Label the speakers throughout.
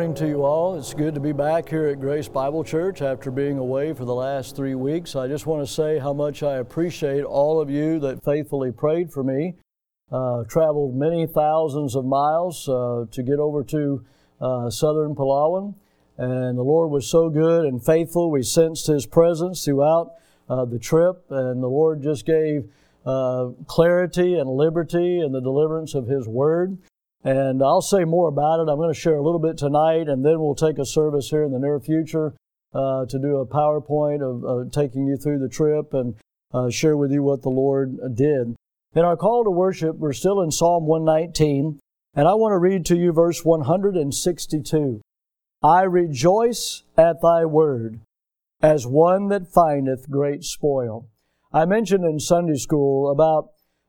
Speaker 1: morning to you all. It's good to be back here at Grace Bible Church after being away for the last 3 weeks. I just want to say how much I appreciate all of you that faithfully prayed for me. Traveled many thousands of miles to get over to southern Palawan, and the Lord was so good and faithful. We sensed His presence throughout the trip, and the Lord just gave clarity and liberty and the deliverance of His Word. And I'll say more about it. I'm going to share a little bit tonight, and then we'll take a service here in the near future to do a PowerPoint of taking you through the trip and share with you what the Lord did. In our call to worship, we're still in Psalm 119, and I want to read to you verse 162. I rejoice at Thy word, as one that findeth great spoil. I mentioned in Sunday school about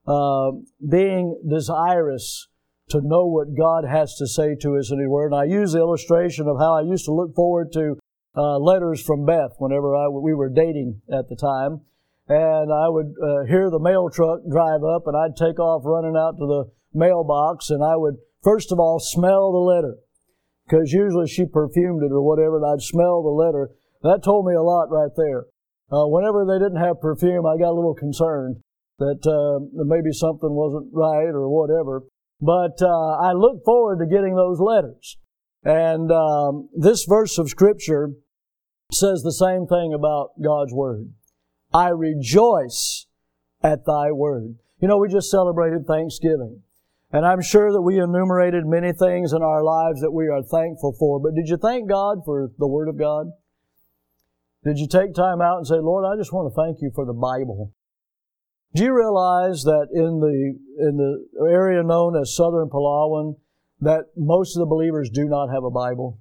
Speaker 1: being desirous to know what God has to say to us in His Word. And I use the illustration of how I used to look forward to letters from Beth whenever we were dating at the time. And I would hear the mail truck drive up, and I'd take off running out to the mailbox, and I would, first of all, smell the letter, because usually she perfumed it or whatever, and I'd smell the letter. That told me a lot right there. Whenever they didn't have perfume, I got a little concerned that maybe something wasn't right or whatever. But I look forward to getting those letters. And this verse of Scripture says the same thing about God's Word. I rejoice at Thy word. You know, we just celebrated Thanksgiving. And I'm sure that we enumerated many things in our lives that we are thankful for. But did you thank God for the Word of God? Did you take time out and say, Lord, I just want to thank You for the Bible? Do you realize that in the area known as Southern Palawan, that most of the believers do not have a Bible?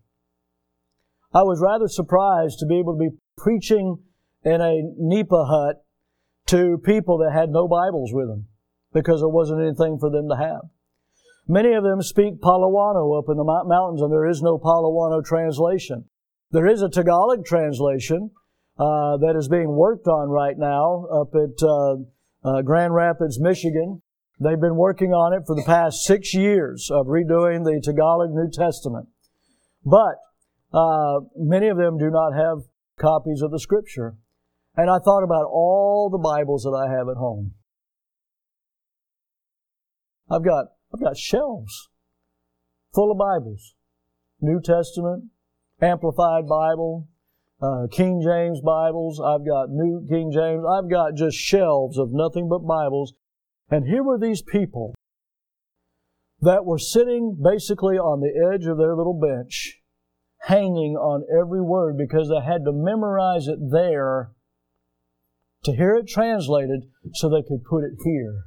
Speaker 1: I was rather surprised to be able to be preaching in a nipa hut to people that had no Bibles with them, because there wasn't anything for them to have. Many of them speak Palawano up in the mountains, and there is no Palawano translation. There is a Tagalog translation that is being worked on right now up at Grand Rapids, Michigan. They've been working on it for the past 6 years of redoing the Tagalog New Testament. But many of them do not have copies of the Scripture. And I thought about all the Bibles that I have at home. I've got shelves full of Bibles. New Testament, Amplified Bible, King James Bibles. I've got New King James. I've got just shelves of nothing but Bibles. And here were these people that were sitting basically on the edge of their little bench, hanging on every word because they had to memorize it there to hear it translated so they could put it here.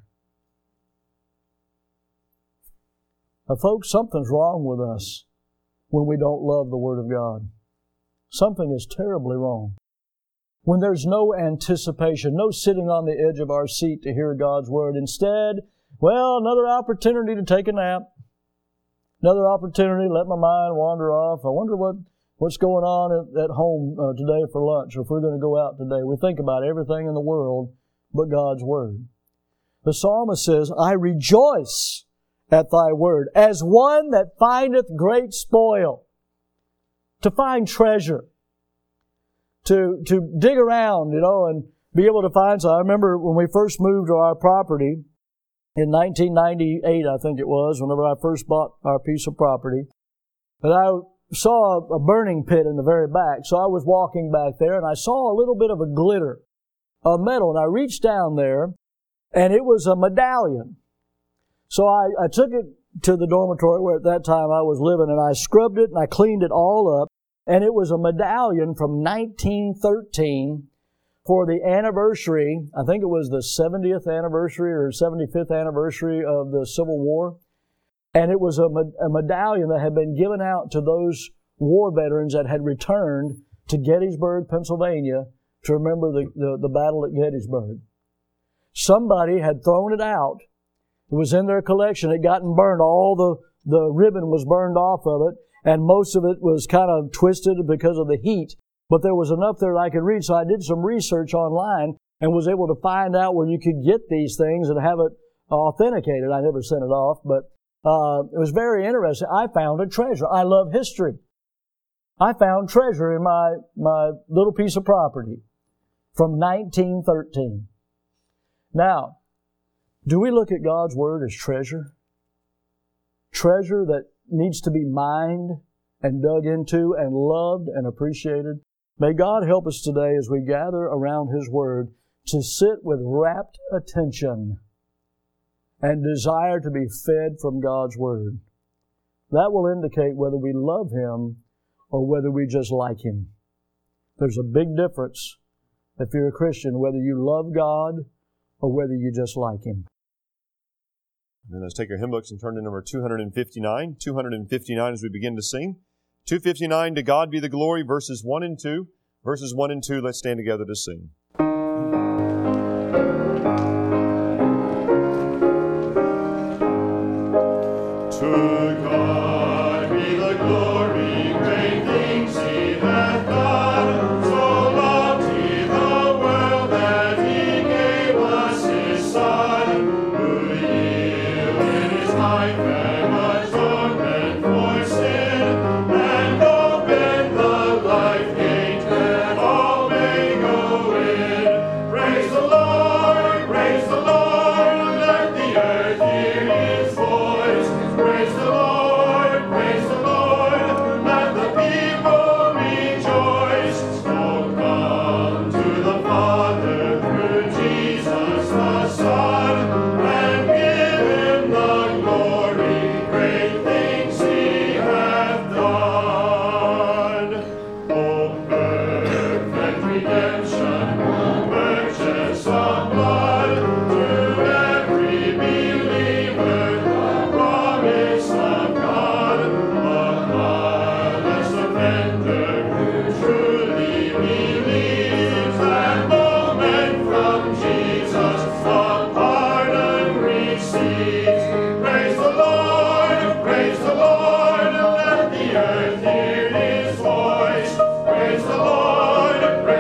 Speaker 1: Now, folks, something's wrong with us when we don't love the Word of God. Something is terribly wrong. When there's no anticipation, no sitting on the edge of our seat to hear God's Word. Instead, well, another opportunity to take a nap. Another opportunity to let my mind wander off. I wonder what's going on at home today for lunch, or if we're going to go out today. We think about everything in the world but God's Word. The psalmist says, I rejoice at Thy word, as one that findeth great spoil. To find treasure. To dig around, and be able to find some. I remember when we first moved to our property in 1998, I think it was, whenever I first bought our piece of property, that I saw a burning pit in the very back. So I was walking back there, and I saw a little bit of a glitter of metal, and I reached down there, and it was a medallion. So I took it to the dormitory where at that time I was living, and I scrubbed it, and I cleaned it all up, and it was a medallion from 1913 for the anniversary, I think it was the 70th anniversary or 75th anniversary of the Civil War. And it was a medallion that had been given out to those war veterans that had returned to Gettysburg, Pennsylvania, to remember the battle at Gettysburg. Somebody had thrown it out. It was in their collection. It had gotten burned. All the ribbon was burned off of it, and most of it was kind of twisted because of the heat. But there was enough there that I could read, so I did some research online and was able to find out where you could get these things and have it authenticated. I never sent it off, but it was very interesting. I found a treasure. I love history. I found treasure in my little piece of property from 1913. Now, do we look at God's Word as treasure? Treasure that needs to be mined and dug into and loved and appreciated? May God help us today as we gather around His Word to sit with rapt attention and desire to be fed from God's Word. That will indicate whether we love Him or whether we just like Him. There's a big difference if you're a Christian, whether you love God or whether you just like Him.
Speaker 2: And let's take our hymn books and turn to number 259. 259 as we begin to sing. 259, To God Be the Glory, verses 1 and 2. Verses 1 and 2, let's stand together to sing. To God be the glory, great things He hath done. So loved He the world that He gave us His Son, who yielded His life and atonement for sin, and opened the life gate that all may go in. Praise the Lord, let the earth hear His voice. Praise the Lord, let the people rejoice. Oh, come to the Father through Jesus the Son, and give Him the glory, great things He hath done. Oh, perfect redemption, purchase of blood, to every believer the promise of God, a harmless offender who truly believes that moment from Jesus a pardon receives. Praise the Lord, let the earth hear His voice. Praise the Lord,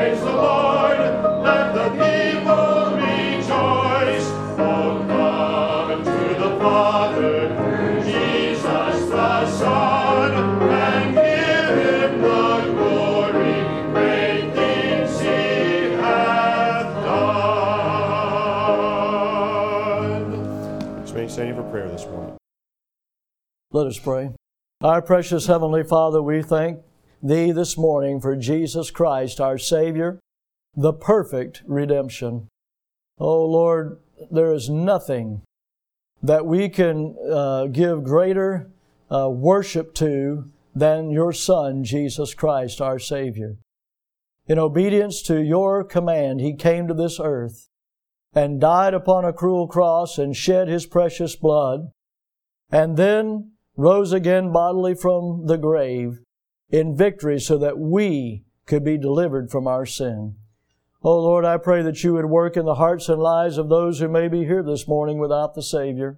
Speaker 2: let the people rejoice. Oh, come to the Father through Jesus the Son, and give Him the glory, great things He hath done. Let's remain standing for prayer this morning.
Speaker 1: Let us pray. Our precious Heavenly Father, we thank Thee this morning for Jesus Christ, our Savior, the perfect redemption. Oh Lord, there is nothing that we can give greater worship to than Your Son, Jesus Christ, our Savior. In obedience to Your command, He came to this earth and died upon a cruel cross and shed His precious blood, and then rose again bodily from the grave in victory so that we could be delivered from our sin. Oh Lord, I pray that You would work in the hearts and lives of those who may be here this morning without the Savior.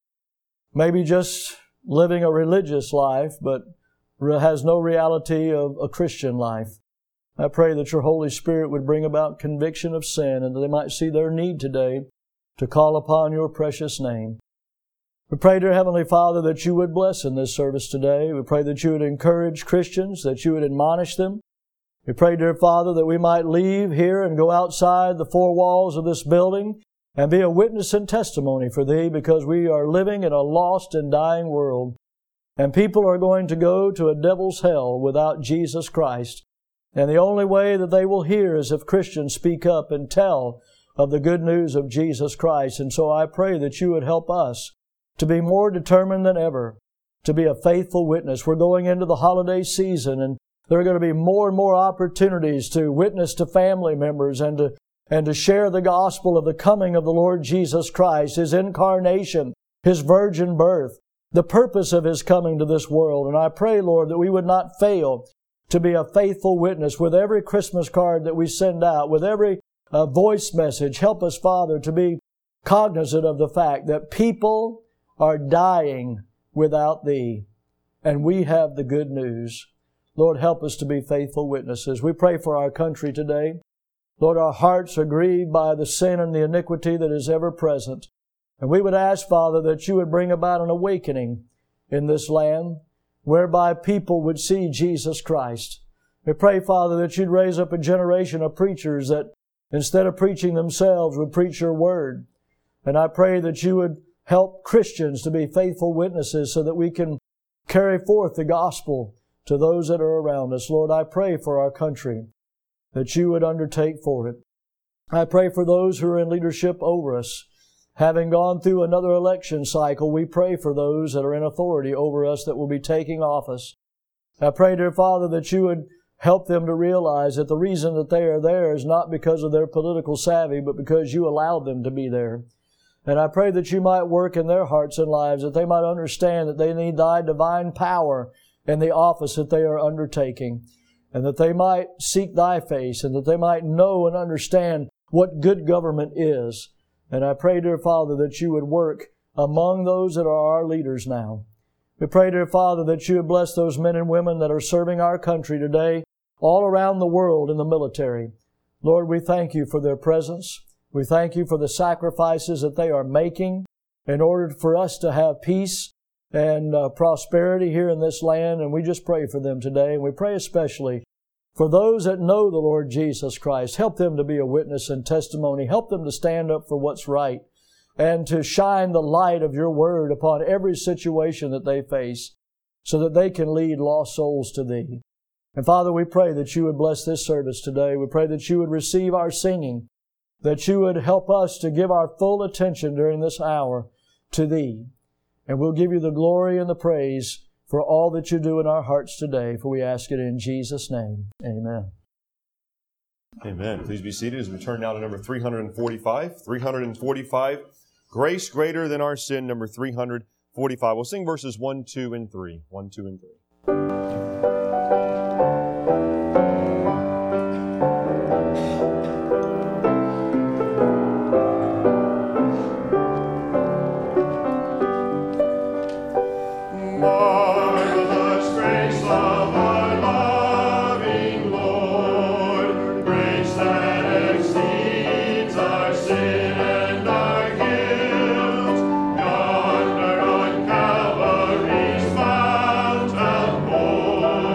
Speaker 1: Maybe just living a religious life, but has no reality of a Christian life. I pray that Your Holy Spirit would bring about conviction of sin and that they might see their need today to call upon Your precious name. We pray, dear Heavenly Father, that You would bless in this service today. We pray that You would encourage Christians, that You would admonish them. We pray, dear Father, that we might leave here and go outside the four walls of this building and be a witness and testimony for Thee, because we are living in a lost and dying world. And people are going to go to a devil's hell without Jesus Christ. And the only way that they will hear is if Christians speak up and tell of the good news of Jesus Christ. And so I pray that You would help us to be more determined than ever to be a faithful witness. We're going into the holiday season, and there are going to be more and more opportunities to witness to family members and to share the gospel of the coming of the Lord Jesus Christ, His incarnation, His virgin birth, the purpose of His coming to this world. And I pray, Lord, that we would not fail to be a faithful witness with every Christmas card that we send out, with every voice message. Help us, Father, to be cognizant of the fact that people are dying without Thee, and we have the good news. Lord, help us to be faithful witnesses. We pray for our country today. Lord, our hearts are grieved by the sin and the iniquity that is ever present. And we would ask, Father, that You would bring about an awakening in this land, whereby people would see Jesus Christ. We pray, Father, that You'd raise up a generation of preachers that instead of preaching themselves would preach Your Word. And I pray that You would help Christians to be faithful witnesses so that we can carry forth the gospel to those that are around us. Lord, I pray for our country that You would undertake for it. I pray for those who are in leadership over us. Having gone through another election cycle, we pray for those that are in authority over us that will be taking office. I pray, dear Father, that You would help them to realize that the reason that they are there is not because of their political savvy, but because You allowed them to be there. And I pray that You might work in their hearts and lives, that they might understand that they need Thy divine power in the office that they are undertaking, and that they might seek Thy face, and that they might know and understand what good government is. And I pray, dear Father, that You would work among those that are our leaders now. We pray, dear Father, that You would bless those men and women that are serving our country today, all around the world in the military. Lord, we thank You for their presence. We thank You for the sacrifices that they are making in order for us to have peace and prosperity here in this land. And we just pray for them today. And we pray especially for those that know the Lord Jesus Christ. Help them to be a witness and testimony. Help them to stand up for what's right and to shine the light of Your Word upon every situation that they face so that they can lead lost souls to Thee. And Father, we pray that You would bless this service today. We pray that You would receive our singing, that You would help us to give our full attention during this hour to Thee. And we'll give You the glory and the praise for all that You do in our hearts today, for we ask it in Jesus' name. Amen.
Speaker 2: Amen. Please be seated as we turn now to number 345. 345, Grace Greater Than Our Sin, number 345. We'll sing verses 1, 2, and 3. 1, 2, and 3.
Speaker 3: Yonder on Calvary's mountain,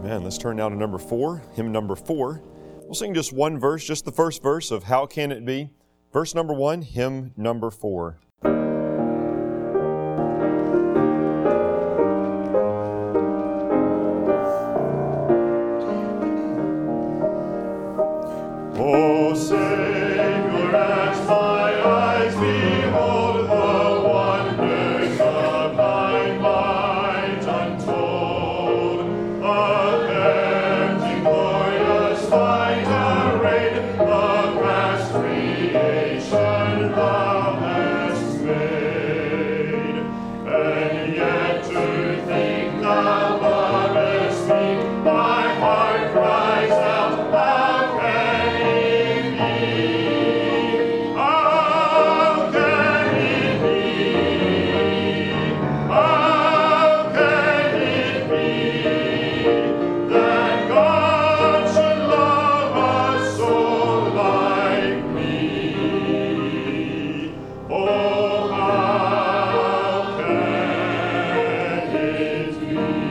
Speaker 2: Amen. Let's turn now to number 4, hymn number 4. We'll sing just one verse, just the first verse of How Can It Be? Verse number 1, hymn number 4. Oh, Savior, as my eyes behold the wonders of thy might untold, avenging glorious fight arrayed, the vast creation thou hast made. And yet to think thou lovest me, my heart cries out, how can it be? How can it be? How can it be that God should love a soul like me? Oh, how can it be?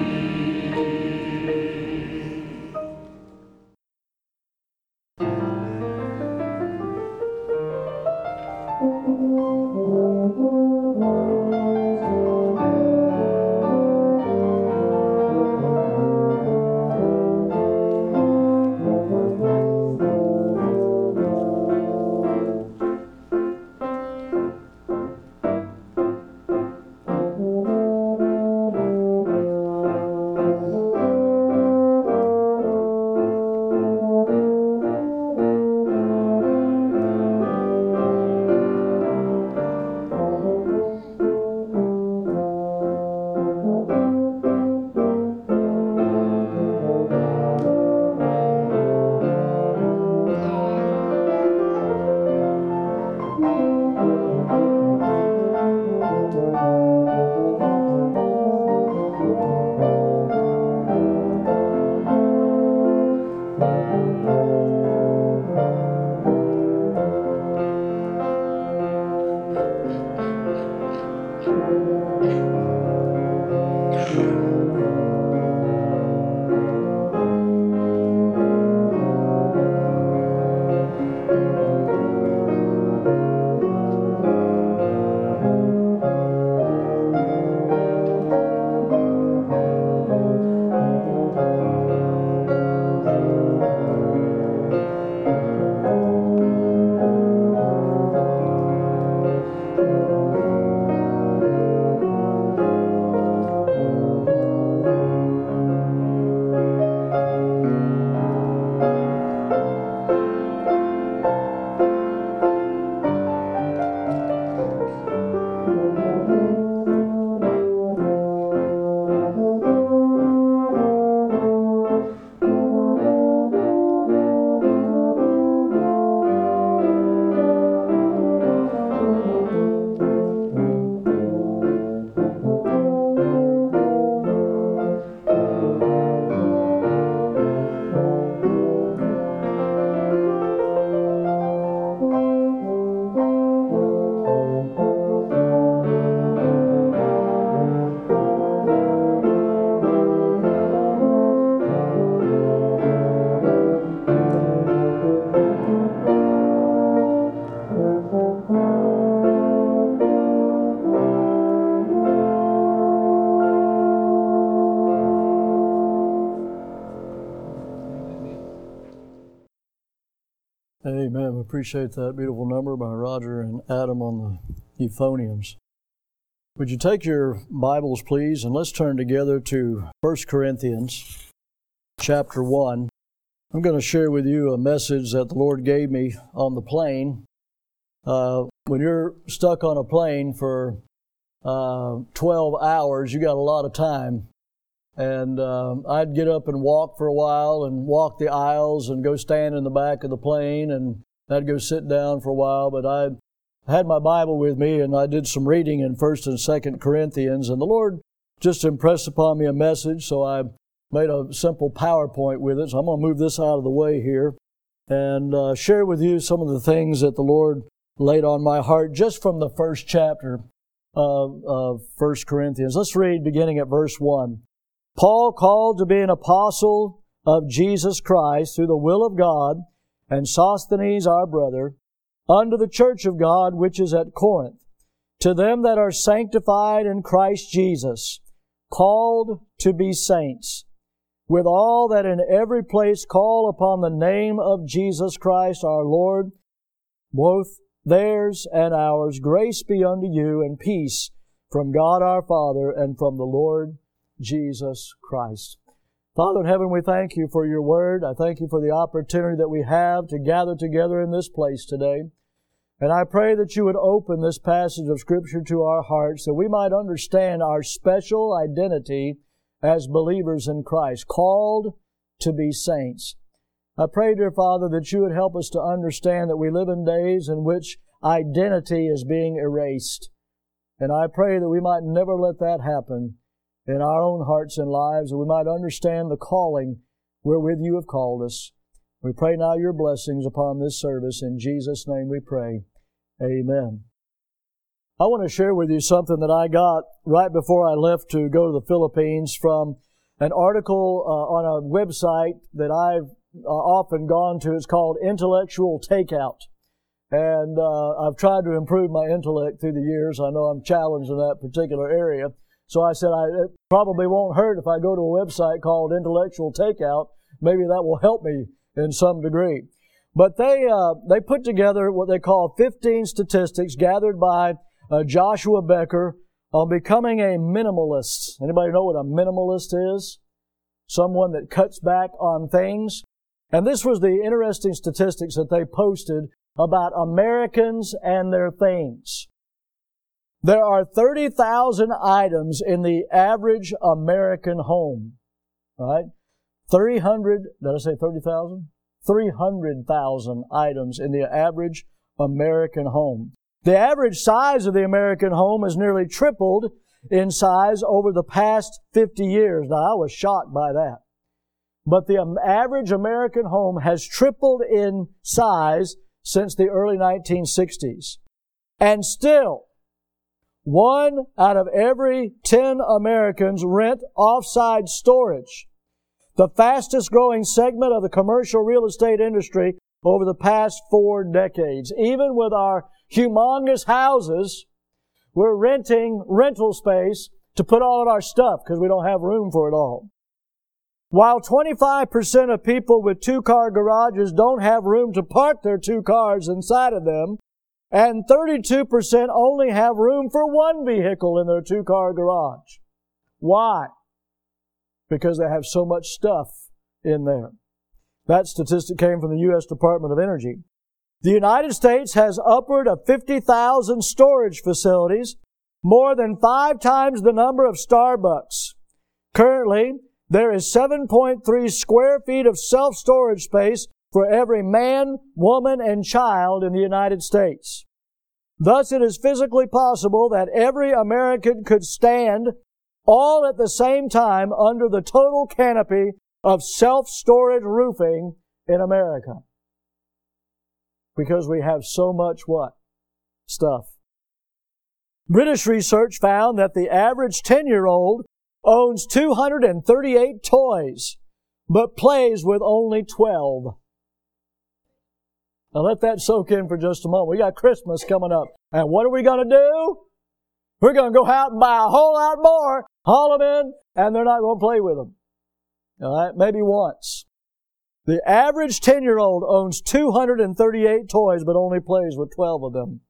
Speaker 1: Amen. We appreciate that beautiful number by Roger and Adam on the euphoniums. Would you take your Bibles, please, and let's turn together to 1 Corinthians chapter 1. I'm going to share with you a message that the Lord gave me on the plane. When you're stuck on a plane for 12 hours, you got a lot of time. And I'd get up and walk for a while and walk the aisles and go stand in the back of the plane, and I'd go sit down for a while. But I had my Bible with me, and I did some reading in 1 and 2 Corinthians, and the Lord just impressed upon me a message, so I made a simple PowerPoint with it. So I'm going to move this out of the way here and share with you some of the things that the Lord laid on my heart just from the first chapter of 1 Corinthians. Let's read beginning at verse 1. Paul, called to be an apostle of Jesus Christ through the will of God, and Sosthenes our brother, unto the church of God which is at Corinth, to them that are sanctified in Christ Jesus, called to be saints, with all that in every place call upon the name of Jesus Christ our Lord, both theirs and ours, grace be unto you and peace from God our Father and from the Lord Jesus Christ. Father in heaven, we thank you for your word. I thank you for the opportunity that we have to gather together in this place today. And I pray that you would open this passage of Scripture to our hearts that we might understand our special identity as believers in Christ, called to be saints. I pray, dear Father, that you would help us to understand that we live in days in which identity is being erased. And I pray that we might never let that happen in our own hearts and lives, that we might understand the calling wherewith you have called us. We pray now your blessings upon this service. In Jesus' name we pray. Amen. I want to share with you something that I got right before I left to go to the Philippines from an article on a website that I've often gone to. It's called Intellectual Takeout. And I've tried to improve my intellect through the years. I know I'm challenged in that particular area. So I said, it probably won't hurt if I go to a website called Intellectual Takeout. Maybe that will help me in some degree. But they put together what they call 15 statistics gathered by Joshua Becker on becoming a minimalist. Anybody know what a minimalist is? Someone that cuts back on things. And this was the interesting statistics that they posted about Americans and their things. There are 30,000 items in the average American home. Right? 300, did I say 30,000? 300,000 items in the average American home. The average size of the American home has nearly tripled in size over the past 50 years. Now, I was shocked by that. But the average American home has tripled in size since the early 1960s. And still, 1 out of every 10 Americans rent off-site storage, the fastest growing segment of the commercial real estate industry over the past 4 decades. Even with our humongous houses, we're renting rental space to put all of our stuff because we don't have room for it all. While 25% of people with 2-car garages don't have room to park their 2 cars inside of them, and 32% only have room for 1 vehicle in their 2-car garage. Why? Because they have so much stuff in there. That statistic came from the U.S. Department of Energy. The United States has upward of 50,000 storage facilities, more than 5 times the number of Starbucks. Currently, there is 7.3 square feet of self-storage space for every man, woman, and child in the United States. Thus, it is physically possible that every American could stand all at the same time under the total canopy of self-storage roofing in America. Because we have so much what? Stuff. British research found that the average 10-year-old owns 238 toys, but plays with only 12. Now let that soak in for just a moment. We got Christmas coming up. And what are we going to do? We're going to go out and buy a whole lot more, haul them in, and they're not going to play with them. All right? Maybe once. The average 10-year-old owns 238 toys, but only plays with 12 of them.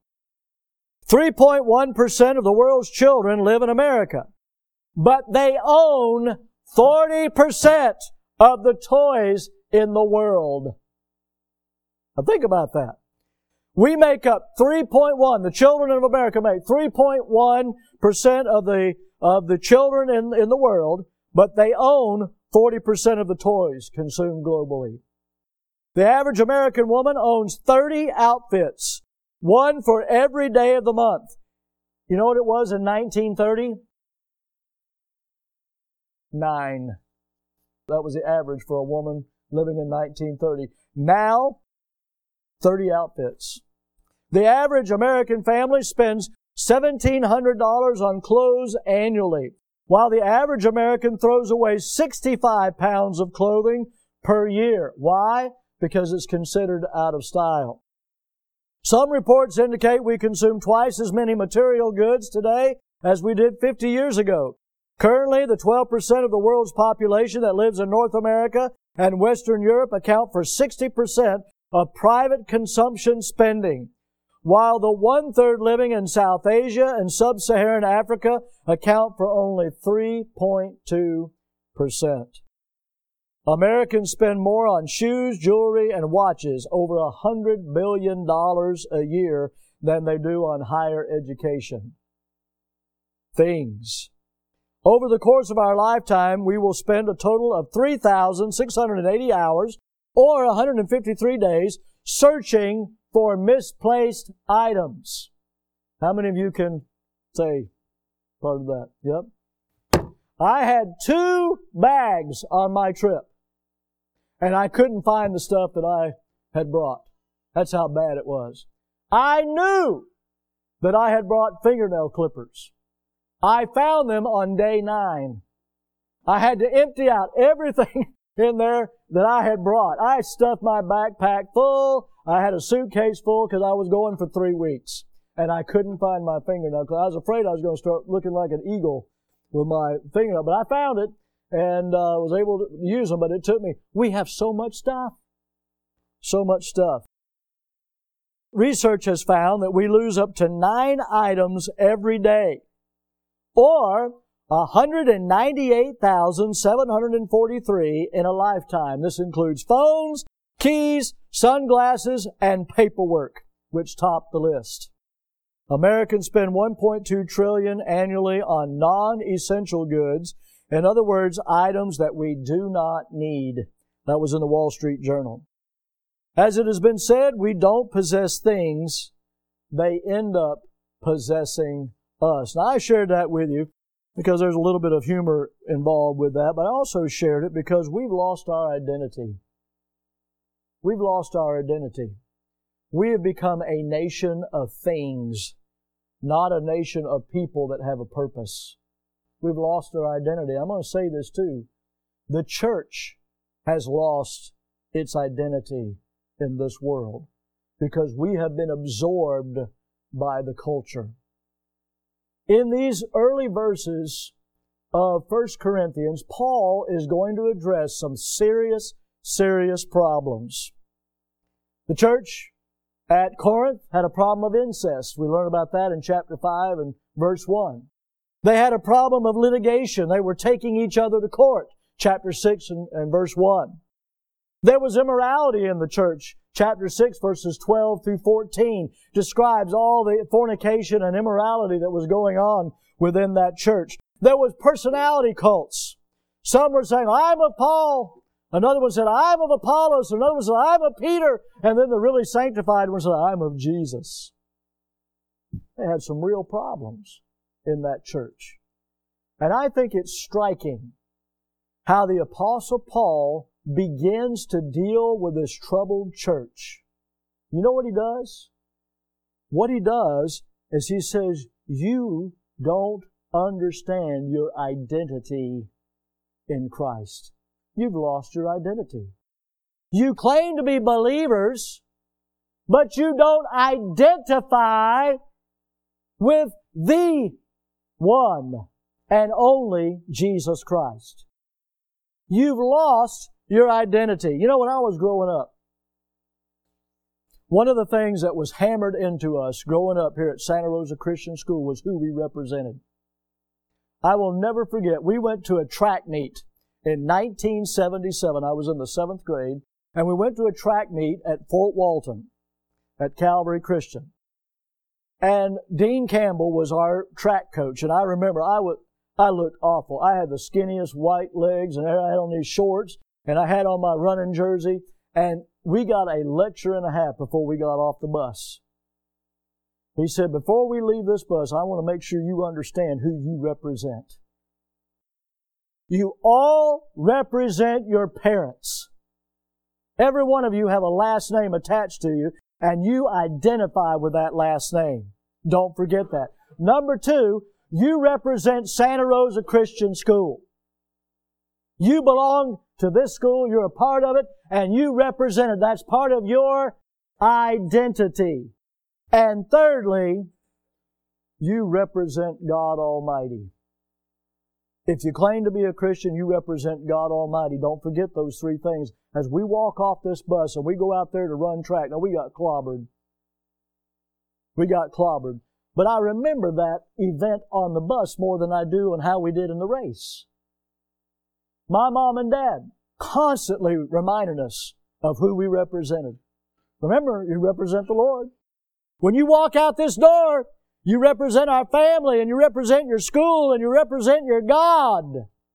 Speaker 1: 3.1% of the world's children live in America, but they own 40% of the toys in the world. Now think about that. We make up 3.1, the children of America make 3.1% of the children in the world, but they own 40% of the toys consumed globally. The average American woman owns 30 outfits, 1 for every day of the month. You know what it was in 1930? 9. That was the average for a woman living in 1930. Now, 30 outfits. The average American family spends $1,700 on clothes annually. while the average American throws away 65 pounds of clothing per year. Why? Because it's considered out of style. Some reports indicate we consume twice as many material goods today as we did 50 years ago. Currently, the 12% of the world's population that lives in North America and Western Europe account for 60% of private consumption spending, while the one-third living in South Asia and Sub-Saharan Africa account for only 3.2%. Americans spend more on shoes, jewelry, and watches, over $100 billion a year, than they do on higher education. Things. Over the course of our lifetime, we will spend a total of 3,680 hours, or 153 days, searching for misplaced items. How many of you can say part of that? Yep. I had 2 bags on my trip, and I couldn't find the stuff that I had brought. That's how bad it was. I knew that I had brought fingernail clippers. I found them on day 9. I had to empty out everything in there that I had brought. I stuffed my backpack full. I had a suitcase full because I was going for 3 weeks. And I couldn't find my fingernail clipper. I was afraid I was going to start looking like an eagle with my fingernail. But I found it and was able to use them. But it took me. We have so much stuff. So much stuff. Research has found that we lose up to 9 items every day, or 198,743 in a lifetime. This includes phones, keys, sunglasses, and paperwork, which top the list. Americans spend $1.2 trillion annually on non-essential goods. In other words, items that we do not need. That was in the Wall Street Journal. As it has been said, we don't possess things. They end up possessing us. Now, I shared that with you because there's a little bit of humor involved with that, but I also shared it because we've lost our identity. We've lost our identity. We have become a nation of things, not a nation of people that have a purpose. We've lost our identity. I'm going to say this too. The church has lost its identity in this world because we have been absorbed by the culture. In these early verses of 1 Corinthians, Paul is going to address some serious problems. The church at Corinth had a problem of incest. We learn about that in chapter 5 and verse 1. They had a problem of litigation. They were taking each other to court. Chapter 6 and verse 1. There was immorality in the church. Chapter 6, verses 12 through 14 describes all the fornication and immorality that was going on within that church. There was personality cults. Some were saying, I'm of Paul. Another one said, I'm of Apollos. Another one said, I'm of Peter. And then the really sanctified one said, I'm of Jesus. They had some real problems in that church. And I think it's striking how the Apostle Paul begins to deal with this troubled church. You know what he does? What he does is he says, you don't understand your identity in Christ. You've lost your identity. You claim to be believers, but you don't identify with the one and only Jesus Christ. You've lost your identity. You know, when I was growing up, one of the things that was hammered into us growing up here at Santa Rosa Christian School was who we represented. I will never forget, we went to a track meet in 1977. I was in the 7th grade, and we went to a track meet at Fort Walton at Calvary Christian. And Dean Campbell was our track coach, and I remember I looked awful. I had the skinniest white legs, and I had on these shorts, and I had on my running jersey, and we got a lecture and a half before we got off the bus. He said, before we leave this bus, I want to make sure you understand who you represent. You all represent your parents. Every one of you have a last name attached to you, and you identify with that last name. Don't forget that. Number 2, you represent Santa Rosa Christian School. You belong to this school, you're a part of it, and you represent it. That's part of your identity. And thirdly, you represent God Almighty. If you claim to be a Christian, you represent God Almighty. Don't forget those three things. As we walk off this bus and we go out there to run track, now we got clobbered. We got clobbered. But I remember that event on the bus more than I do on how we did in the race. My mom and dad constantly reminded us of who we represented. Remember, you represent the Lord. When you walk out this door, you represent our family, and you represent your school, and you represent your God.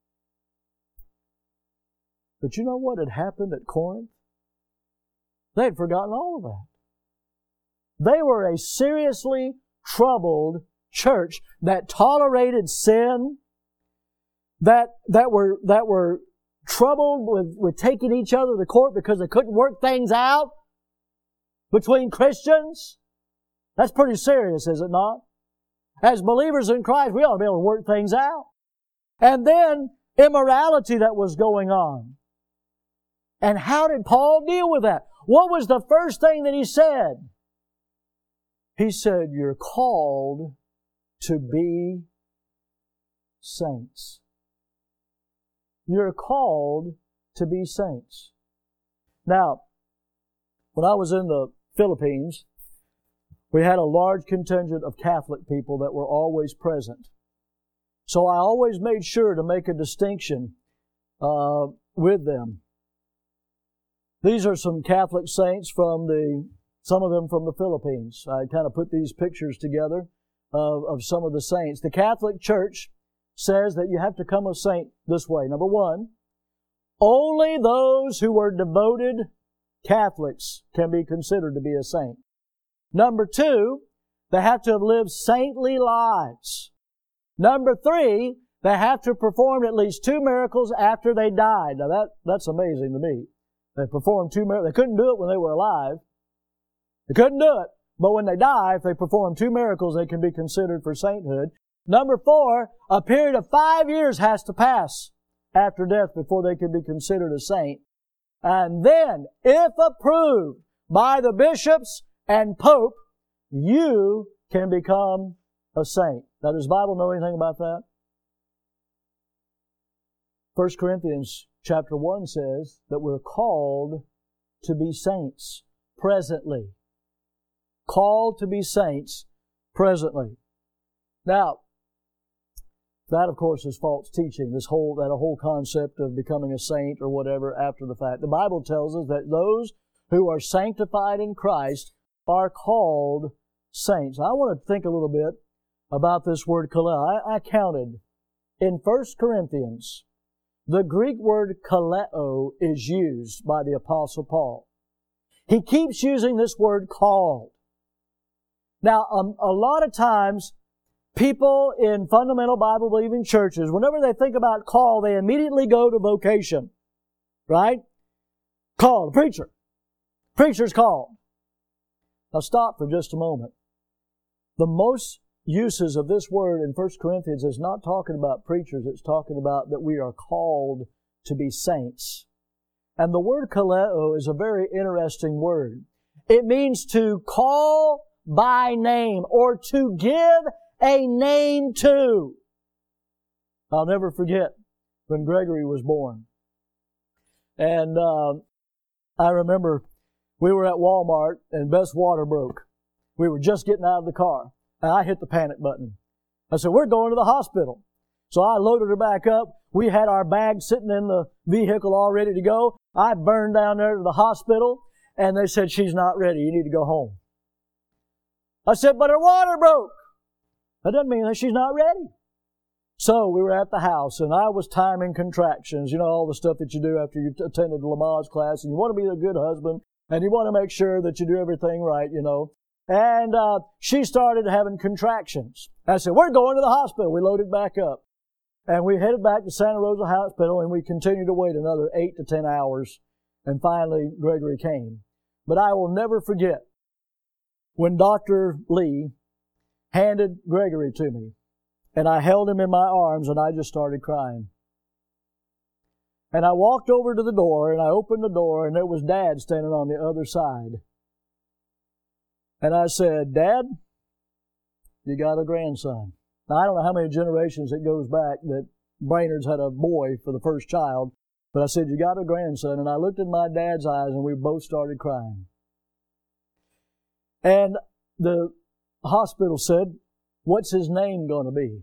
Speaker 1: But you know what had happened at Corinth? They had forgotten all of that. They were a seriously troubled church that tolerated sin, that were troubled with taking each other to court because they couldn't work things out between Christians. That's pretty serious, is it not? As believers in Christ, we ought to be able to work things out. And then immorality that was going on. And how did Paul deal with that? What was the first thing that he said? He said, you're called to be saints. You're called to be saints. Now, when I was in the Philippines, we had a large contingent of Catholic people that were always present. So I always made sure to make a distinction with them. These are some Catholic saints some of them from the Philippines. I kind of put these pictures together of some of the saints. The Catholic Church says that you have to become a saint this way. Number one, only those who were devoted Catholics can be considered to be a saint. Number two, they have to have lived saintly lives. Number three, they have to have performed at least 2 miracles after they died. Now that's amazing to me. They performed 2 miracles. They couldn't do it when they were alive. They couldn't do it. But when they die, if they perform 2 miracles, they can be considered for sainthood. Number 4, a period of 5 years has to pass after death before they can be considered a saint. And then, if approved by the bishops and Pope, you can become a saint. Now, does the Bible know anything about that? 1 Corinthians chapter 1 says that we're called to be saints presently. Called to be saints presently. Now, that of course is false teaching, that whole concept of becoming a saint or whatever after the fact. The Bible tells us that those who are sanctified in Christ are called saints. I want to think a little bit about this word kaleo. I counted in 1 Corinthians, the Greek word kaleo is used by the Apostle Paul. He keeps using this word called. Now, a lot of times, people in fundamental Bible-believing churches, whenever they think about call, they immediately go to vocation. Right? Called, preacher. Preacher's called. Now stop for just a moment. The most uses of this word in 1 Corinthians is not talking about preachers, it's talking about that we are called to be saints. And the word kaleo is a very interesting word. It means to call by name or to give a name to. I'll never forget when Gregory was born. And I remember we were at Walmart and Beth's water broke. We were just getting out of the car. And I hit the panic button. I said, we're going to the hospital. So I loaded her back up. We had our bag sitting in the vehicle all ready to go. I burned down there to the hospital, and they said, she's not ready. You need to go home. I said, but her water broke. That doesn't mean that she's not ready. So we were at the house, and I was timing contractions. You know, all the stuff that you do after you've attended Lamaze class, and you want to be a good husband, and you want to make sure that you do everything right, you know. And she started having contractions. I said, we're going to the hospital. We loaded back up. And we headed back to Santa Rosa Hospital, and we continued to wait another 8 to 10 hours. And finally, Gregory came. But I will never forget when Dr. Lee handed Gregory to me. And I held him in my arms and I just started crying. And I walked over to the door and I opened the door and there was Dad standing on the other side. And I said, Dad, you got a grandson. Now, I don't know how many generations it goes back that Brainerd's had a boy for the first child, but I said, you got a grandson. And I looked in my dad's eyes and we both started crying. And the hospital said, what's his name going to be?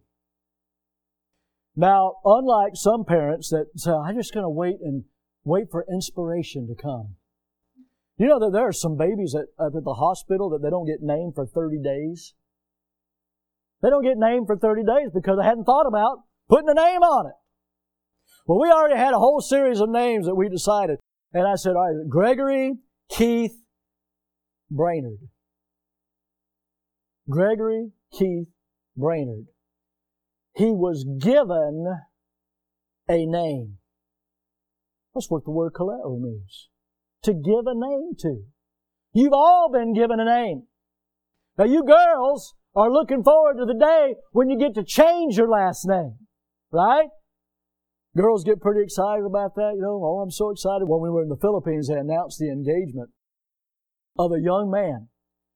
Speaker 1: Now, unlike some parents that say, I'm just going to wait for inspiration to come. You know that there are some babies up at the hospital that they don't get named for 30 days? They don't get named for 30 days because they hadn't thought about putting a name on it. Well, we already had a whole series of names that we decided. And I said, all right, Gregory Keith Brainerd. Gregory Keith Brainerd. He was given a name. That's what the word kaleo means. To give a name to. You've all been given a name. Now you girls are looking forward to the day when you get to change your last name. Right? Girls get pretty excited about that. You know, oh, I'm so excited. When we were in the Philippines, they announced the engagement of a young man,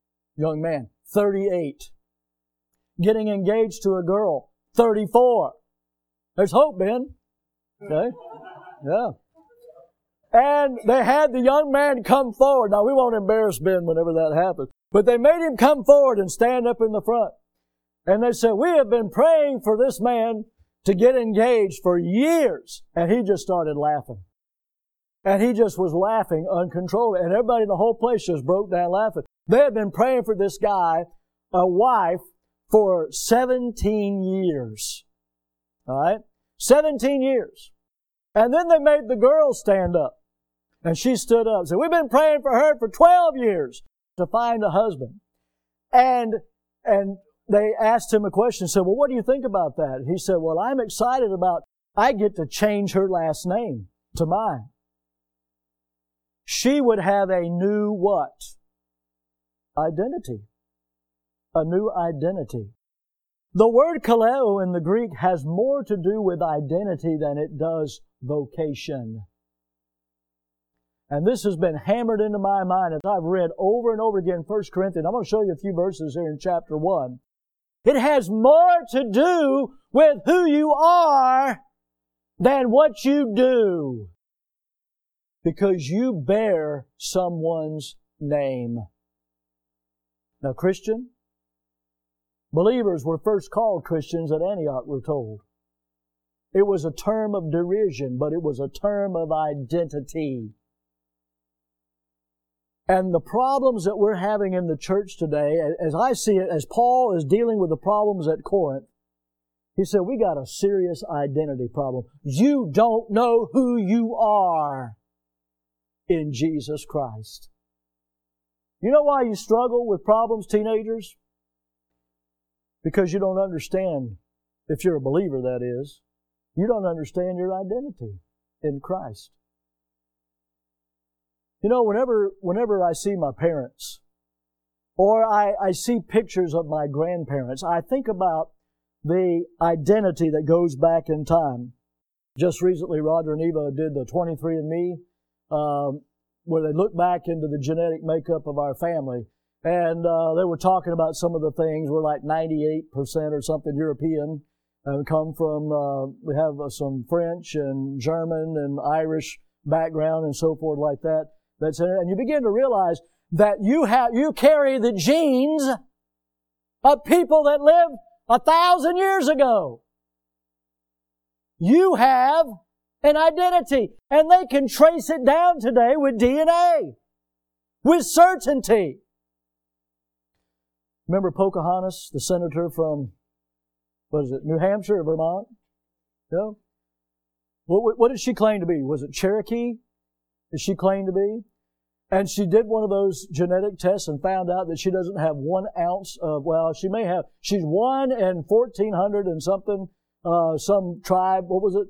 Speaker 1: 38, getting engaged to a girl, 34. There's hope, Ben. Okay? Yeah. And they had the young man come forward. Now, we won't embarrass Ben whenever that happens. But they made him come forward and stand up in the front. And they said, we have been praying for this man to get engaged for years. And he just started laughing. And he just was laughing uncontrollably. And everybody in the whole place just broke down laughing. They had been praying for this guy, a wife, for 17 years. All right? 17 years. And then they made the girl stand up. And she stood up and said, we've been praying for her for 12 years to find a husband. And they asked him a question and said, well, what do you think about that? And he said, well, I'm excited about, I get to change her last name to mine. She would have a new what? Identity. A new identity. The word kaleo in the Greek has more to do with identity than it does vocation. And this has been hammered into my mind as I've read over and over again 1 Corinthians. I'm going to show you a few verses here in chapter 1. It has more to do with who you are than what you do. Because you bear someone's name. Now, Christian, believers were first called Christians at Antioch, we're told. It was a term of derision, but it was a term of identity. And the problems that we're having in the church today, as I see it, as Paul is dealing with the problems at Corinth, he said, we got a serious identity problem. You don't know who you are in Jesus Christ. You know why you struggle with problems, teenagers? Because you don't understand, if you're a believer that is, you don't understand your identity in Christ. You know, whenever I see my parents, or I see pictures of my grandparents, I think about the identity that goes back in time. Just recently, Roger and Eva did the 23andMe, where they looked back into the genetic makeup of our family. And they were talking about some of the things. We're like 98% or something European. Come from, we have some French and German and Irish background and so forth like that. That's in it. And you begin to realize that you carry the genes of people that lived 1,000 years ago. You have an identity, and they can trace it down today with DNA, with certainty. Remember Pocahontas, the senator from, New Hampshire or Vermont? No? What did she claim to be? Was it Cherokee? Did she claim to be? And she did one of those genetic tests and found out that she doesn't have 1 ounce of, she's 1 in 1,400 and something, some tribe, what was it?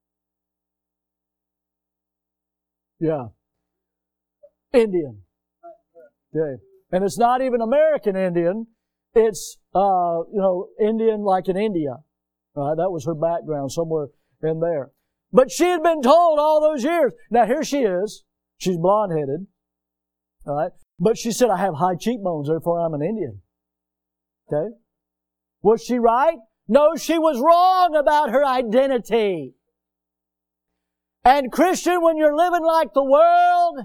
Speaker 1: Yeah. Indian. Okay. And it's not even American Indian. It's, Indian like in India. All right, that was her background somewhere in there. But she had been told all those years. Now here she is. She's blonde-headed. All right. But she said, I have high cheekbones, therefore I'm an Indian. Okay. Was she right? No, she was wrong about her identity. And Christian, when you're living like the world,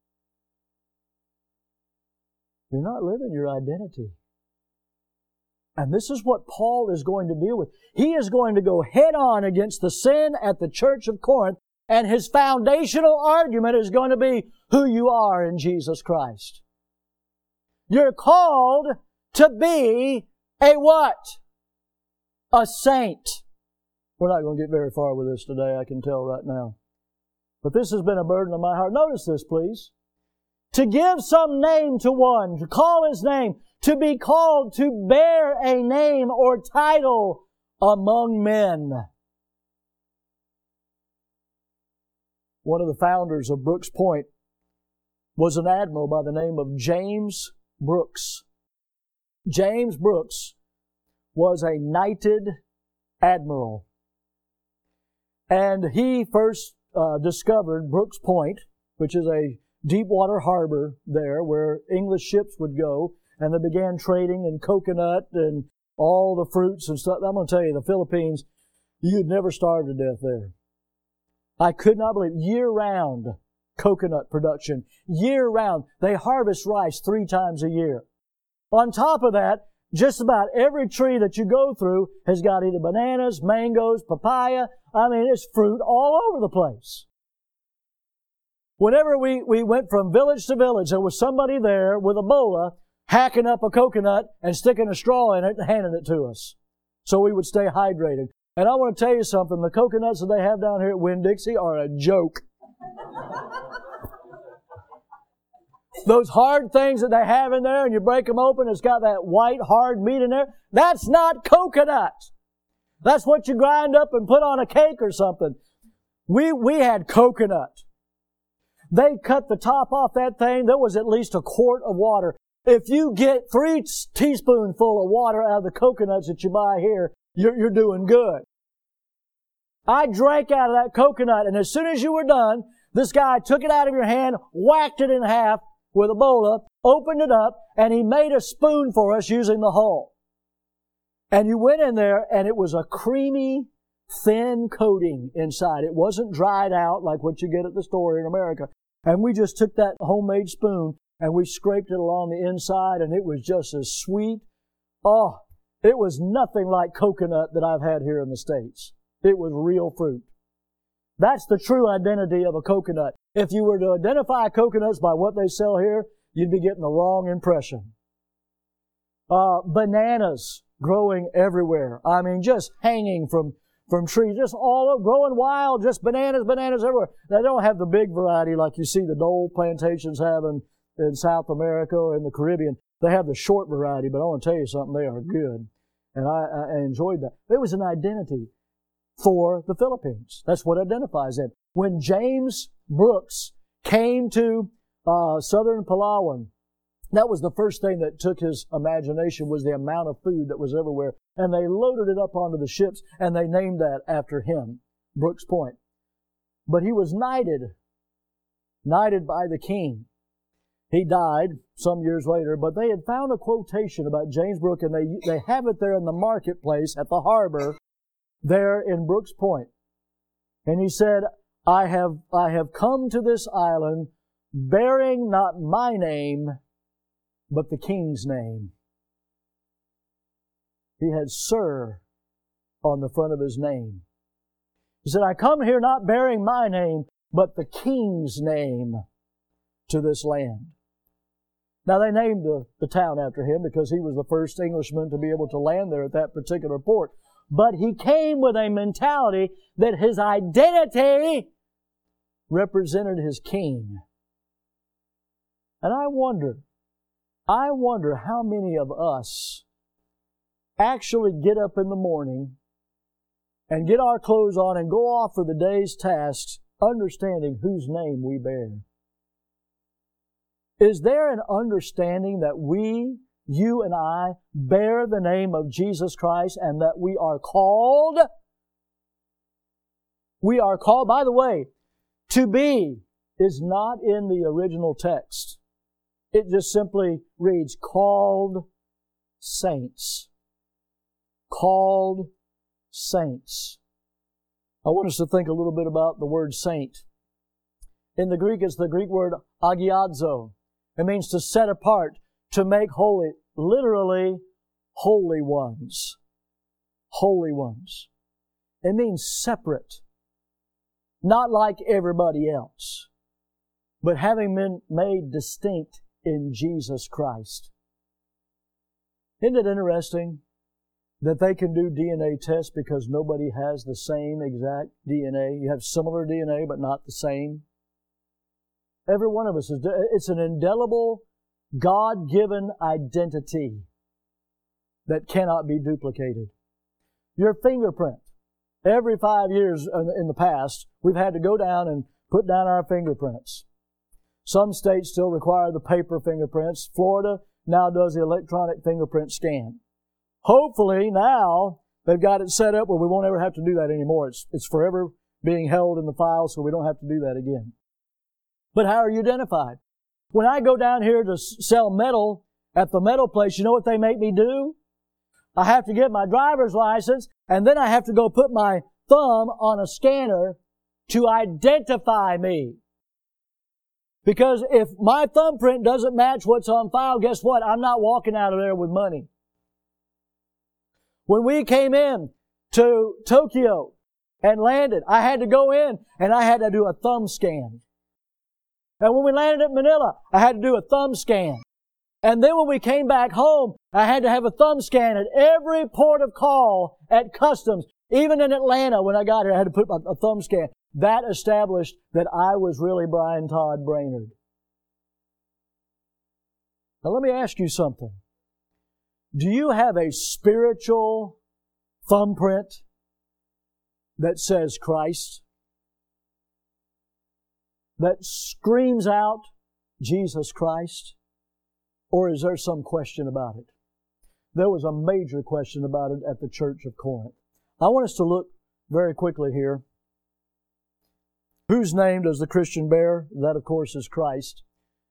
Speaker 1: you're not living your identity. And this is what Paul is going to deal with. He is going to go head on against the sin at the church of Corinth, and his foundational argument is going to be who you are in Jesus Christ. You're called to be a what? A saint. We're not going to get very far with this today, I can tell right now. But this has been a burden on my heart. Notice this, please. To give some name to one, to call his name, to be called, to bear a name or title among men. One of the founders of Brooks Point was an admiral by the name of James Brooks. James Brooks was a knighted admiral. And he first discovered Brooks Point, which is a deep water harbor there where English ships would go, and they began trading in coconut and all the fruits and stuff. I'm going to tell you, the Philippines, you'd never starve to death there. I could not believe year-round coconut production. Year-round. They harvest rice 3 times a year. On top of that, just about every tree that you go through has got either bananas, mangoes, papaya. I mean, it's fruit all over the place. Whenever we went from village to village, there was somebody there with a bola hacking up a coconut and sticking a straw in it and handing it to us. So we would stay hydrated. And I want to tell you something, the coconuts that they have down here at Winn-Dixie are a joke. Those hard things that they have in there and you break them open, it's got that white hard meat in there. That's not coconut. That's what you grind up and put on a cake or something. We had coconut. They cut the top off that thing. There was at least a quart of water. If you get 3 teaspoonfuls of water out of the coconuts that you buy here, you're doing good. I drank out of that coconut, and as soon as you were done, this guy took it out of your hand, whacked it in half with a bola, opened it up, and he made a spoon for us using the hull. And you went in there, and it was a creamy, thin coating inside. It wasn't dried out like what you get at the store in America. And we just took that homemade spoon and we scraped it along the inside, and it was just as sweet. Oh, it was nothing like coconut that I've had here in the States. It was real fruit. That's the true identity of a coconut. If you were to identify coconuts by what they sell here, you'd be getting the wrong impression. Bananas growing everywhere. I mean, just hanging from trees, just all over, growing wild, just bananas everywhere. They don't have the big variety like you see the Dole plantations have in South America or in the Caribbean. They have the short variety, but I want to tell you something, they are good. And I enjoyed that. It was an identity for the Philippines. That's what identifies them. When James Brooks came to southern Palawan, that was the first thing that took his imagination, was the amount of food that was everywhere. And they loaded it up onto the ships, and they named that after him, Brooks Point. But he was knighted by the king. He died some years later, but they had found a quotation about James Brooks, and they have it there in the marketplace at the harbor there in Brooks Point. And he said, I have come to this island bearing not my name, but the king's name. He had Sir on the front of his name. He said, I come here not bearing my name, but the king's name to this land. Now, they named the town after him because he was the first Englishman to be able to land there at that particular port. But he came with a mentality that his identity represented his king. And I wonder how many of us actually get up in the morning and get our clothes on and go off for the day's tasks, understanding whose name we bear. Is there an understanding that we you and I bear the name of Jesus Christ and that we are called, by the way, to be is not in the original text. It just simply reads, called saints. Called saints. I want us to think a little bit about the word saint. In the Greek, it's the Greek word agiadzo. It means to set apart, to make holy. Literally, holy ones. Holy ones. It means separate. Not like everybody else, but having been made distinct in Jesus Christ. Isn't it interesting that they can do DNA tests because nobody has the same exact DNA? You have similar DNA, but not the same. Every one of us it's an indelible, God-given identity that cannot be duplicated. Your fingerprint. Every 5 years in the past, we've had to go down and put down our fingerprints. Some states still require the paper fingerprints. Florida now does the electronic fingerprint scan. Hopefully now they've got it set up where we won't ever have to do that anymore. It's forever being held in the file, so we don't have to do that again. But how are you identified? When I go down here to sell metal at the metal place, you know what they make me do? I have to get my driver's license, and then I have to go put my thumb on a scanner to identify me. Because if my thumbprint doesn't match what's on file, guess what? I'm not walking out of there with money. When we came in to Tokyo and landed, I had to go in and I had to do a thumb scan. And when we landed at Manila, I had to do a thumb scan. And then when we came back home, I had to have a thumb scan at every port of call at customs. Even in Atlanta, when I got here, I had to put a thumb scan. That established that I was really Brian Todd Brainerd. Now let me ask you something. Do you have a spiritual thumbprint that says Christ? That screams out Jesus Christ? Or is there some question about it? There was a major question about it at the church of Corinth. I want us to look very quickly here. Whose name does the Christian bear? That, of course, is Christ.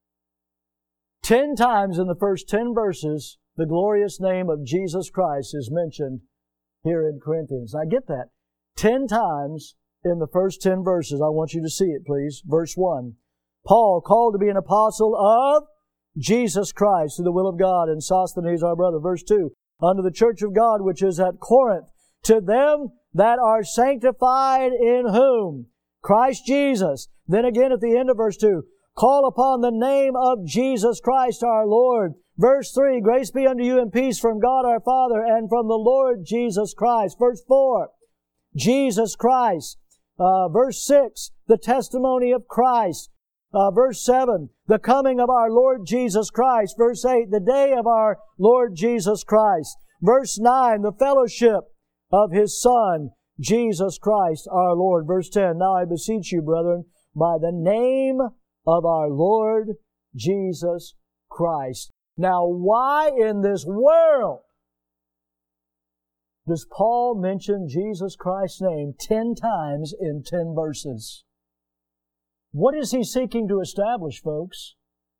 Speaker 1: 10 times in the first 10 verses, the glorious name of Jesus Christ is mentioned here in Corinthians. Now get that. 10 times in the first 10 verses. I want you to see it, please. Verse 1. Paul, called to be an apostle of Jesus Christ, through the will of God, and Sosthenes our brother. Verse 2. Unto the church of God which is at Corinth, to them that are sanctified in whom? Christ Jesus. Then again at the end of verse 2. Call upon the name of Jesus Christ our Lord. Verse 3. Grace be unto you and peace from God our Father and from the Lord Jesus Christ. Verse 4. Jesus Christ. Verse 6. The testimony of Christ. Verse 7, the coming of our Lord Jesus Christ. Verse 8, the day of our Lord Jesus Christ. Verse 9, the fellowship of His Son, Jesus Christ our Lord. Verse 10, now I beseech you, brethren, by the name of our Lord Jesus Christ. Now, why in this world does Paul mention Jesus Christ's name 10 times in 10 verses? What is he seeking to establish, folks?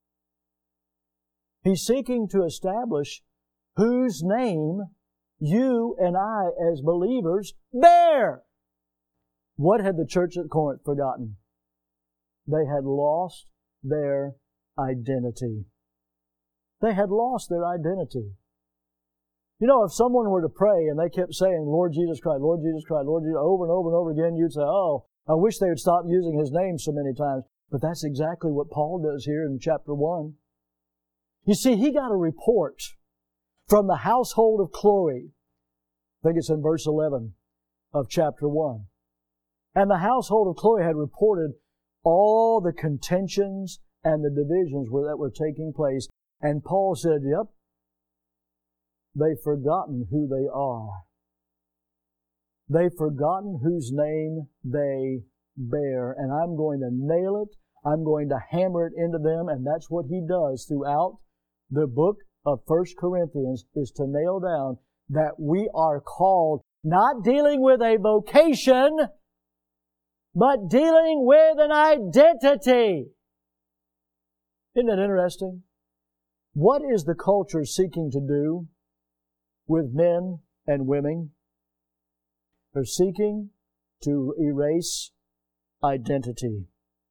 Speaker 1: He's seeking to establish whose name you and I as believers bear. What had the church at Corinth forgotten? They had lost their identity. They had lost their identity. You know, if someone were to pray and they kept saying, Lord Jesus Christ, Lord Jesus Christ, Lord Jesus, over and over and over again, you'd say, oh, I wish they would stop using His name so many times. But that's exactly what Paul does here in chapter 1. You see, he got a report from the household of Chloe. I think it's in verse 11 of chapter 1. And the household of Chloe had reported all the contentions and the divisions that were taking place. And Paul said, yep, they've forgotten who they are. They've forgotten whose name they bear. And I'm going to nail it. I'm going to hammer it into them. And that's what he does throughout the book of 1 Corinthians is to nail down that we are called not dealing with a vocation, but dealing with an identity. Isn't that interesting? What is the culture seeking to do with men and women? They're seeking to erase identity.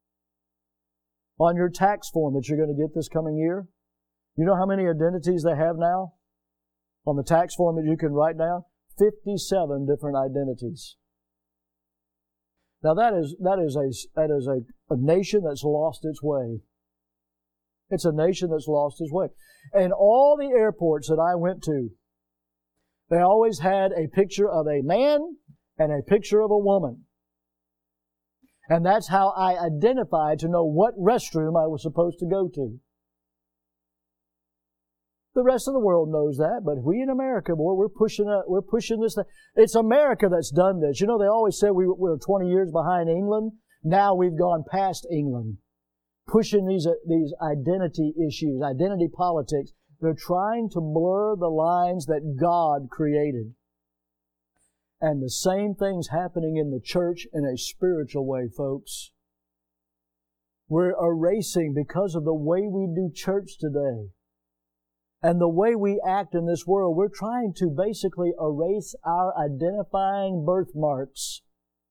Speaker 1: On your tax form that you're going to get this coming year, you know how many identities they have now? On the tax form that you can write down? 57 different identities. Now that is a nation that's lost its way. It's a nation that's lost its way. And all the airports that I went to, they always had a picture of a man and a picture of a woman. And that's how I identified to know what restroom I was supposed to go to. The rest of the world knows that, but we in America, boy, we're pushing this thing. It's America that's done this. You know, they always said we were 20 years behind England. Now we've gone past England, pushing these identity issues, identity politics. They're trying to blur the lines that God created. And the same thing's happening in the church in a spiritual way, folks. We're erasing, because of the way we do church today and the way we act in this world, we're trying to basically erase our identifying birthmarks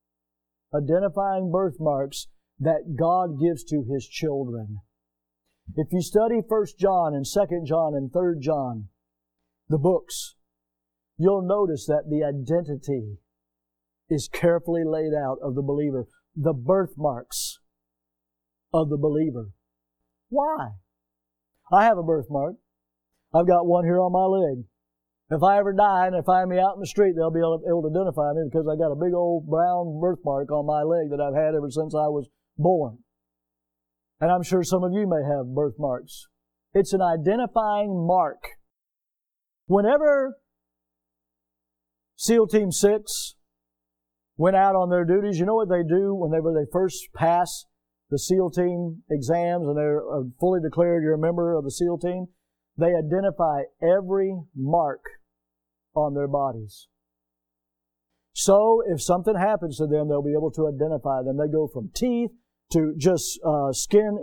Speaker 1: that God gives to His children. If you study 1 John and 2 John and 3 John, the books, you'll notice that the identity is carefully laid out of the believer. The birthmarks of the believer. Why? I have a birthmark. I've got one here on my leg. If I ever die and they find me out in the street, they'll be able to identify me because I got a big old brown birthmark on my leg that I've had ever since I was born. And I'm sure some of you may have birthmarks. It's an identifying mark. Whenever SEAL Team 6 went out on their duties, you know what they do whenever they first pass the SEAL Team exams and they're fully declared you're a member of the SEAL Team? They identify every mark on their bodies. So if something happens to them, they'll be able to identify them. They go from teeth to just skin,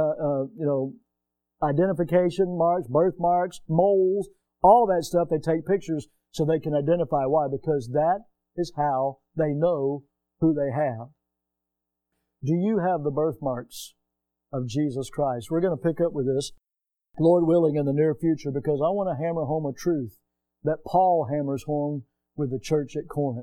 Speaker 1: identification marks, birthmarks, moles, all that stuff. They take pictures so they can identify. Why? Because that is how they know who they have. Do you have the birthmarks of Jesus Christ? We're going to pick up with this, Lord willing, in the near future, because I want to hammer home a truth that Paul hammers home with the church at Corinth.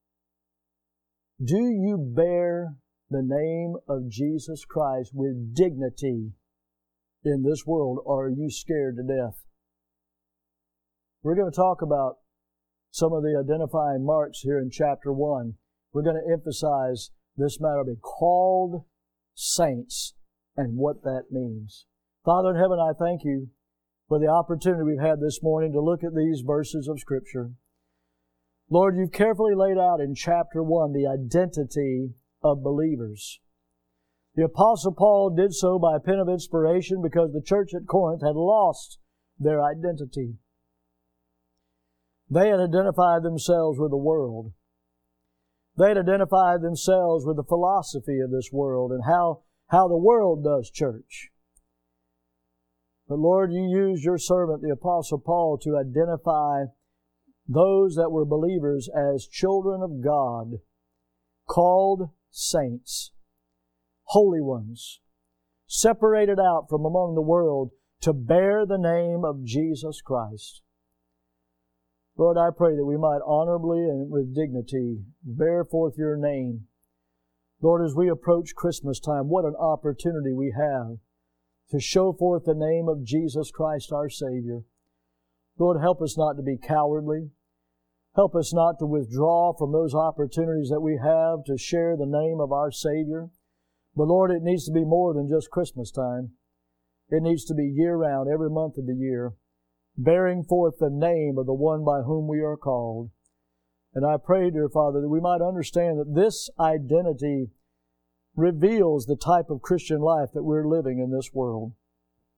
Speaker 1: Do you bear the name of Jesus Christ with dignity in this world, or are you scared to death? We're going to talk about some of the identifying marks here in chapter 1. We're going to emphasize this matter of being called saints and what that means. Father in heaven, I thank you for the opportunity we've had this morning to look at these verses of Scripture. Lord, you've carefully laid out in chapter 1 the identity of believers. The Apostle Paul did so by a pen of inspiration because the church at Corinth had lost their identity. They had identified themselves with the world. They had identified themselves with the philosophy of this world and how the world does church. But Lord, you used your servant, the Apostle Paul, to identify those that were believers as children of God, called saints, holy ones, separated out from among the world to bear the name of Jesus Christ. Lord, I pray that we might honorably and with dignity bear forth your name. Lord, as we approach Christmas time, what an opportunity we have to show forth the name of Jesus Christ, our Savior. Lord, help us not to be cowardly. Help us not to withdraw from those opportunities that we have to share the name of our Savior. But Lord, it needs to be more than just Christmas time. It needs to be year-round, every month of the year, bearing forth the name of the one by whom we are called. And I pray, dear Father, that we might understand that this identity reveals the type of Christian life that we're living in this world.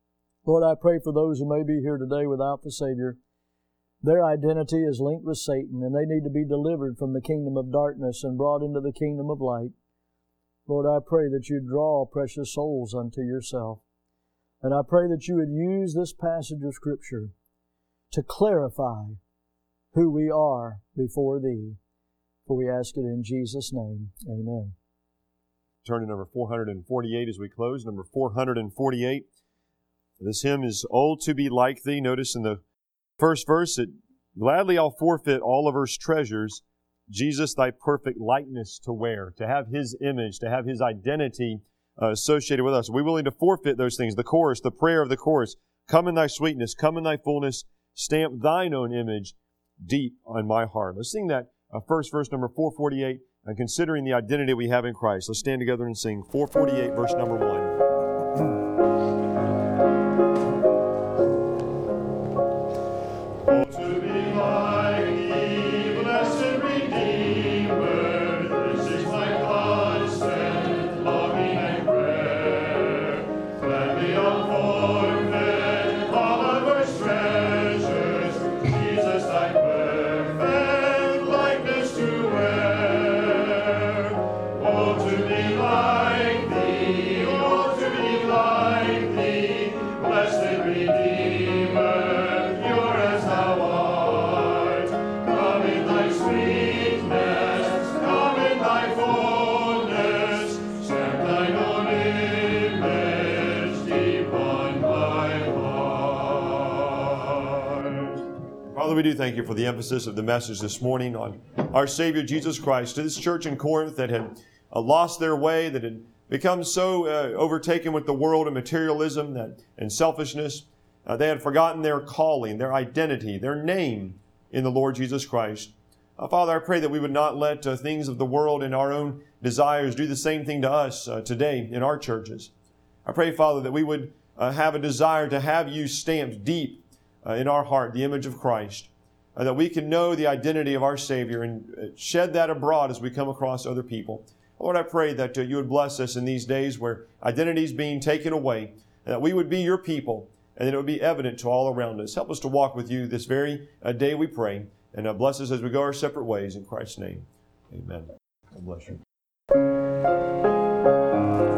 Speaker 1: Lord, I pray for those who may be here today without the Savior. Their identity is linked with Satan, and they need to be delivered from the kingdom of darkness and brought into the kingdom of light. Lord, I pray that you draw precious souls unto yourself. And I pray that you would use this passage of Scripture to clarify who we are before Thee. For we ask it in Jesus' name. Amen.
Speaker 2: Turn to number 448 as we close. Number 448. This hymn is "Oh, to be like Thee." Notice in the first verse, gladly I'll forfeit all of earth's treasures, Jesus, Thy perfect likeness to wear, to have His image, to have His identity associated with us. Are we willing to forfeit those things? The chorus, the prayer of the chorus, come in Thy sweetness, come in Thy fullness, stamp Thine own image deep on my heart. Let's sing that first verse, number 448, and considering the identity we have in Christ. Let's stand together and sing 448, verse number 1. Father, we do thank you for the emphasis of the message this morning on our Savior Jesus Christ. To this church in Corinth that had lost their way, that had become so overtaken with the world and materialism and selfishness, they had forgotten their calling, their identity, their name in the Lord Jesus Christ. Father, I pray that we would not let things of the world and our own desires do the same thing to us today in our churches. I pray, Father, that we would have a desire to have you stamped deep in our heart, the image of Christ, that we can know the identity of our Savior and shed that abroad as we come across other people. Lord, I pray that you would bless us in these days where identity is being taken away, and that we would be your people, and that it would be evident to all around us. Help us to walk with you this very day, we pray, and bless us as we go our separate ways. In Christ's name, amen. God bless you.